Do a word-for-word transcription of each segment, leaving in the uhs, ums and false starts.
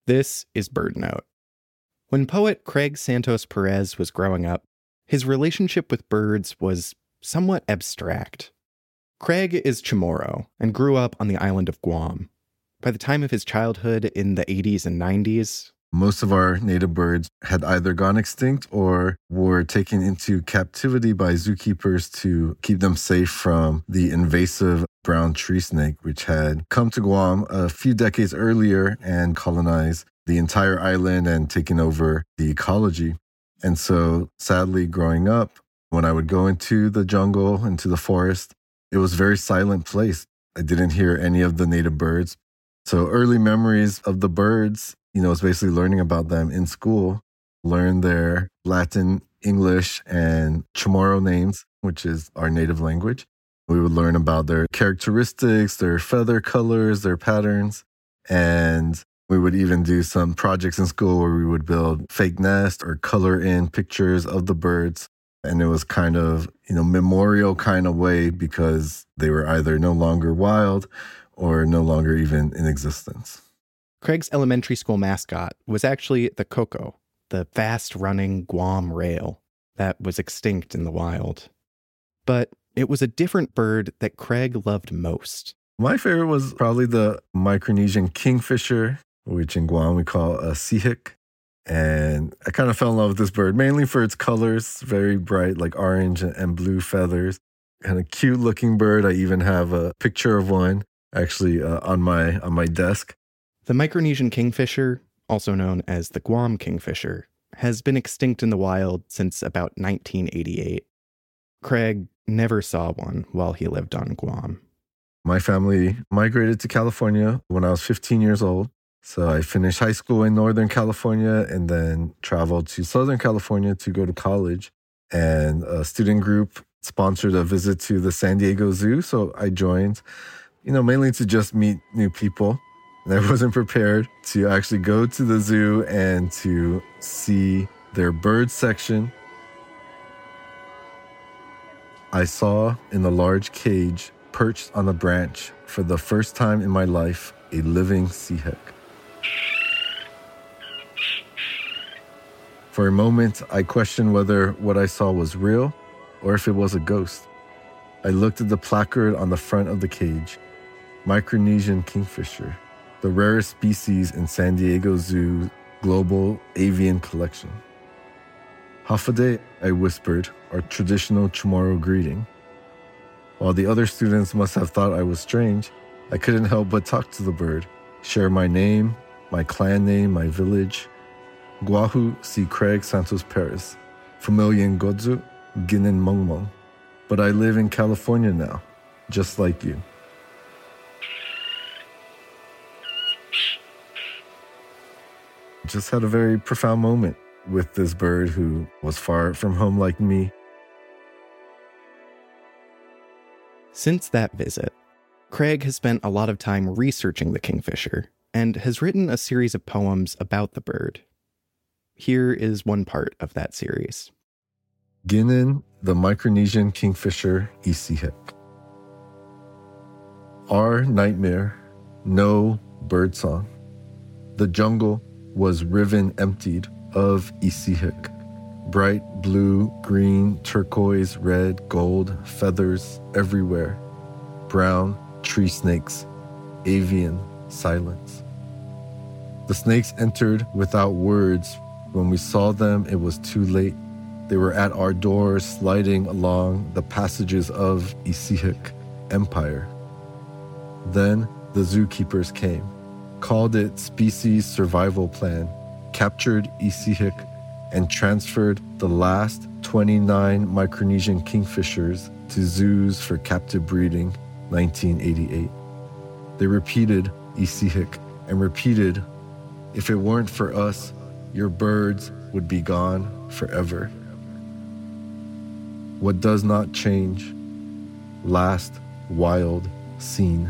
This is BirdNote. When poet Craig Santos Perez was growing up, his relationship with birds was somewhat abstract. Craig is Chamorro and grew up on the island of Guam. By the time of his childhood in the eighties and nineties, most of our native birds had either gone extinct or were taken into captivity by zookeepers to keep them safe from the invasive brown tree snake, which had come to Guam a few decades earlier and colonized the entire island and taken over the ecology. And so, sadly, growing up, when I would go into the jungle, into the forest, it was a very silent place. I didn't hear any of the native birds. So early memories of the birds, you know, is basically learning about them in school, learn their Latin, English, and Chamorro names, which is our native language. We would learn about their characteristics, their feather colors, their patterns. And we would even do some projects in school where we would build fake nests or color in pictures of the birds. And it was kind of, you know, memorial kind of way because they were either no longer wild or no longer even in existence. Craig's elementary school mascot was actually the Coco, the fast-running Guam rail that was extinct in the wild. But it was a different bird that Craig loved most. My favorite was probably the Micronesian kingfisher, which in Guam we call a sihik. And I kind of fell in love with this bird, mainly for its colors, very bright, like orange and blue feathers. And a cute looking bird. I even have a picture of one actually uh, on my on my desk. The Micronesian kingfisher, also known as the Guam kingfisher, has been extinct in the wild since about nineteen eighty-eight. Craig never saw one while he lived on Guam. My family migrated to California when I was fifteen years old. So I finished high school in Northern California and then traveled to Southern California to go to college. And a student group sponsored a visit to the San Diego Zoo. So I joined, you know, mainly to just meet new people. And I wasn't prepared to actually go to the zoo and to see their bird section. I saw in a large cage, perched on a branch, for the first time in my life, a living sihik. For a moment, I questioned whether what I saw was real or if it was a ghost. I looked at the placard on the front of the cage, Micronesian kingfisher, the rarest species in San Diego Zoo's global avian collection. Hafade, I whispered, our traditional Chamorro greeting. While the other students must have thought I was strange, I couldn't help but talk to the bird, share my name, my clan name, my village. Guahu si Craig Santos Perez, Familian Godzu, Ginin Mongmong. But I live in California now, just like you. Just had a very profound moment with this bird who was far from home like me. Since that visit, Craig has spent a lot of time researching the kingfisher and has written a series of poems about the bird. Here is one part of that series. Ginin, the Micronesian kingfisher, Isihik. Our nightmare, no birdsong. The jungle was riven emptied of Isihik. Bright blue, green, turquoise, red, gold, feathers everywhere. Brown, tree snakes, avian, silence. The snakes entered without words. When we saw them, it was too late. They were at our doors, sliding along the passages of Isihik Empire. Then the zookeepers came, called it Species Survival Plan, captured Isihik, and transferred the last twenty-nine Micronesian kingfishers to zoos for captive breeding, nineteen eighty-eight. They repeated Isihik and repeated, if it weren't for us, your birds would be gone forever. What does not change, last wild scene.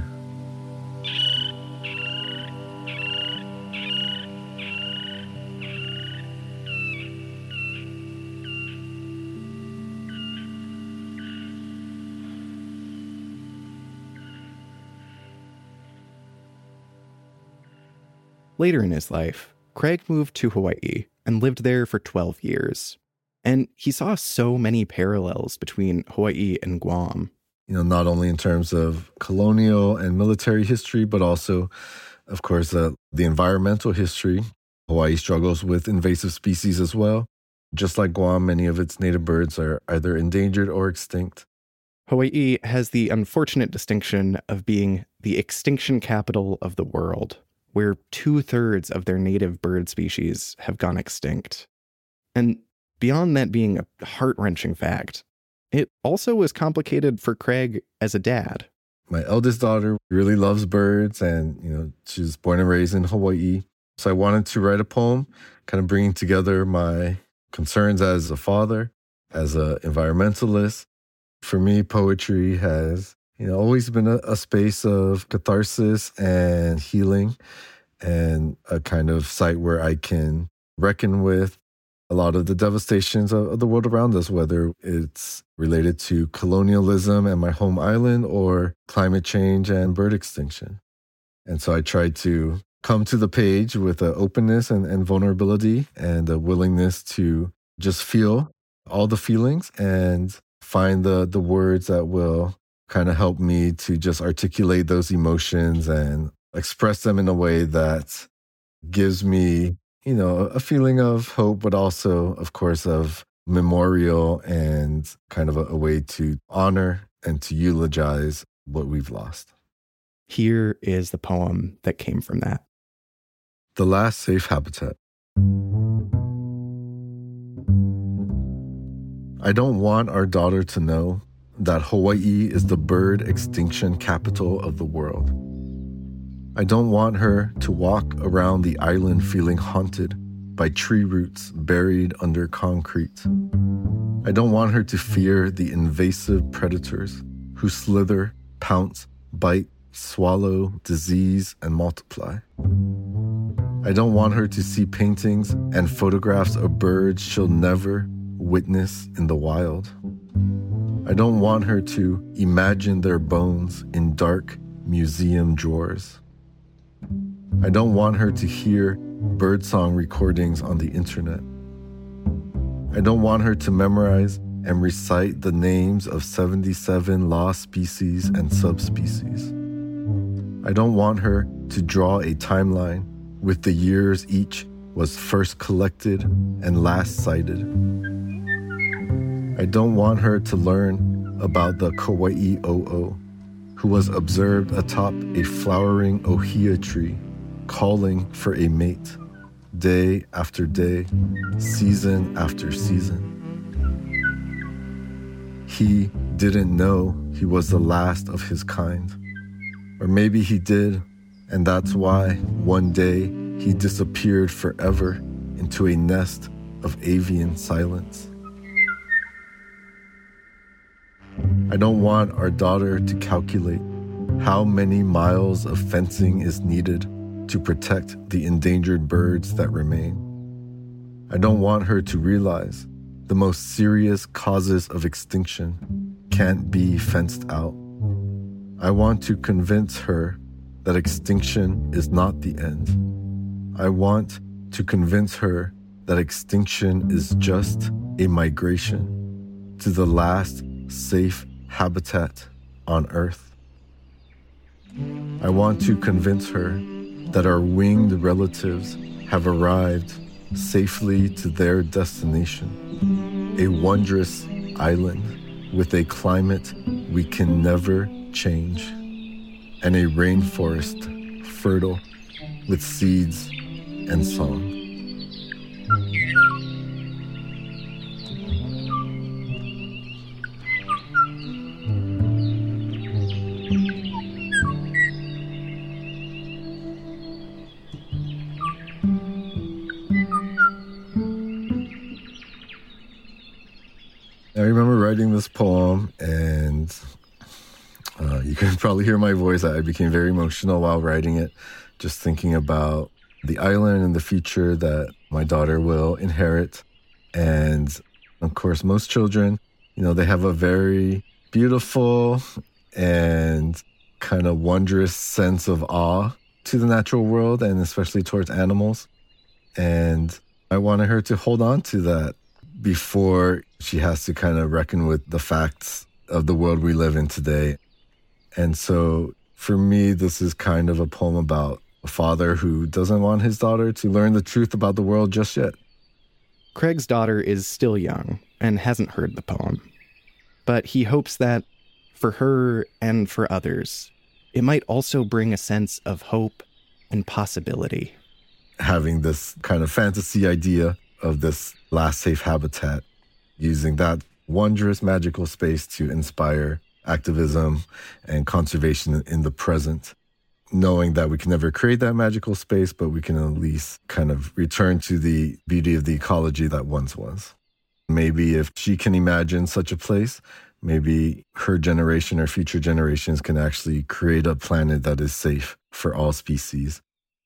Later in his life, Craig moved to Hawaii and lived there for twelve years. And he saw so many parallels between Hawaii and Guam. You know, not only in terms of colonial and military history, but also, of course, uh, the environmental history. Hawaii struggles with invasive species as well. Just like Guam, many of its native birds are either endangered or extinct. Hawaii has the unfortunate distinction of being the extinction capital of the world, where two-thirds of their native bird species have gone extinct. And beyond that being a heart-wrenching fact, it also was complicated for Craig as a dad. My eldest daughter really loves birds, and you know, she's born and raised in Hawaii. So I wanted to write a poem, kind of bringing together my concerns as a father, as an environmentalist. For me, poetry has, you know, always been a, a space of catharsis and healing, and a kind of site where I can reckon with a lot of the devastations of, of the world around us, whether it's related to colonialism and my home island or climate change and bird extinction. And so I tried to come to the page with an openness and, and vulnerability and a willingness to just feel all the feelings and find the the words that will kind of help me to just articulate those emotions and express them in a way that gives me, you know, a feeling of hope, but also, of course, of memorial and kind of a, a way to honor and to eulogize what we've lost. Here is the poem that came from that. The Last Safe Habitat. I don't want our daughter to know that Hawaii is the bird extinction capital of the world. I don't want her to walk around the island feeling haunted by tree roots buried under concrete. I don't want her to fear the invasive predators who slither, pounce, bite, swallow, disease, and multiply. I don't want her to see paintings and photographs of birds she'll never witness in the wild. I don't want her to imagine their bones in dark museum drawers. I don't want her to hear birdsong recordings on the internet. I don't want her to memorize and recite the names of seventy-seven lost species and subspecies. I don't want her to draw a timeline with the years each was first collected and last sighted. I don't want her to learn about the Kauai o'o, who was observed atop a flowering ohia tree, calling for a mate, day after day, season after season. He didn't know he was the last of his kind. Or maybe he did, and that's why one day he disappeared forever into a nest of avian silence. I don't want our daughter to calculate how many miles of fencing is needed to protect the endangered birds that remain. I don't want her to realize the most serious causes of extinction can't be fenced out. I want to convince her that extinction is not the end. I want to convince her that extinction is just a migration to the last safe habitat on Earth. I want to convince her that our winged relatives have arrived safely to their destination, a wondrous island with a climate we can never change, and a rainforest fertile with seeds and song. I remember writing this poem, and uh, you can probably hear my voice. I became very emotional while writing it, just thinking about the island and the future that my daughter will inherit. And of course, most children, you know, they have a very beautiful and kind of wondrous sense of awe to the natural world and especially towards animals. And I wanted her to hold on to that before she has to kind of reckon with the facts of the world we live in today. And so for me, this is kind of a poem about a father who doesn't want his daughter to learn the truth about the world just yet. Craig's daughter is still young and hasn't heard the poem, but he hopes that for her and for others, it might also bring a sense of hope and possibility. Having this kind of fantasy idea of this last safe habitat, using that wondrous magical space to inspire activism and conservation in the present, knowing that we can never create that magical space, but we can at least kind of return to the beauty of the ecology that once was. Maybe if she can imagine such a place, maybe her generation or future generations can actually create a planet that is safe for all species.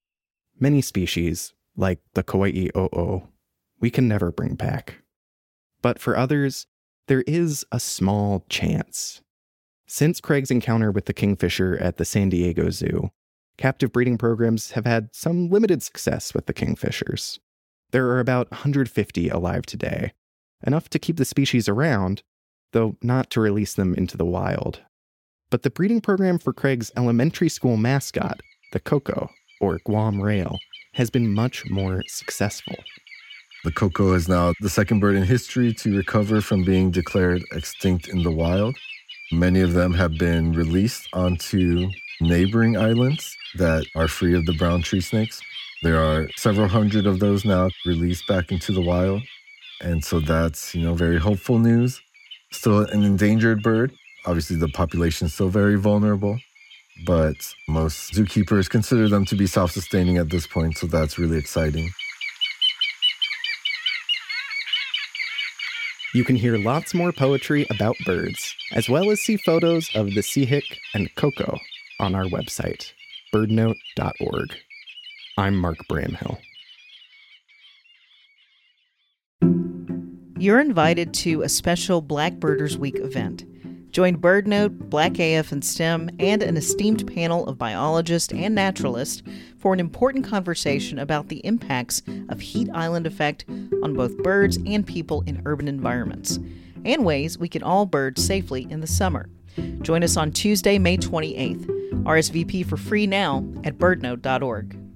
Many species, like the Kauai o'o, we can never bring back. But for others, there is a small chance. Since Craig's encounter with the kingfisher at the San Diego Zoo, captive breeding programs have had some limited success with the kingfishers. There are about one hundred fifty alive today, enough to keep the species around, though not to release them into the wild. But the breeding program for Craig's elementary school mascot, the Koko, or Guam rail, has been much more successful. The Koko is now the second bird in history to recover from being declared extinct in the wild. Many of them have been released onto neighboring islands that are free of the brown tree snakes. There are several hundred of those now released back into the wild. And so that's, you know, very hopeful news. Still an endangered bird. Obviously, the population is still very vulnerable, but most zookeepers consider them to be self-sustaining at this point, so that's really exciting. You can hear lots more poetry about birds, as well as see photos of the Seahik and Koko on our website, bird note dot org. I'm Mark Bramhill. You're invited to a special Black Birders Week event. Join BirdNote, Black A F and STEM, and an esteemed panel of biologists and naturalists for an important conversation about the impacts of heat island effect on both birds and people in urban environments, and ways we can all bird safely in the summer. Join us on Tuesday, May twenty-eighth. R S V P for free now at bird note dot org.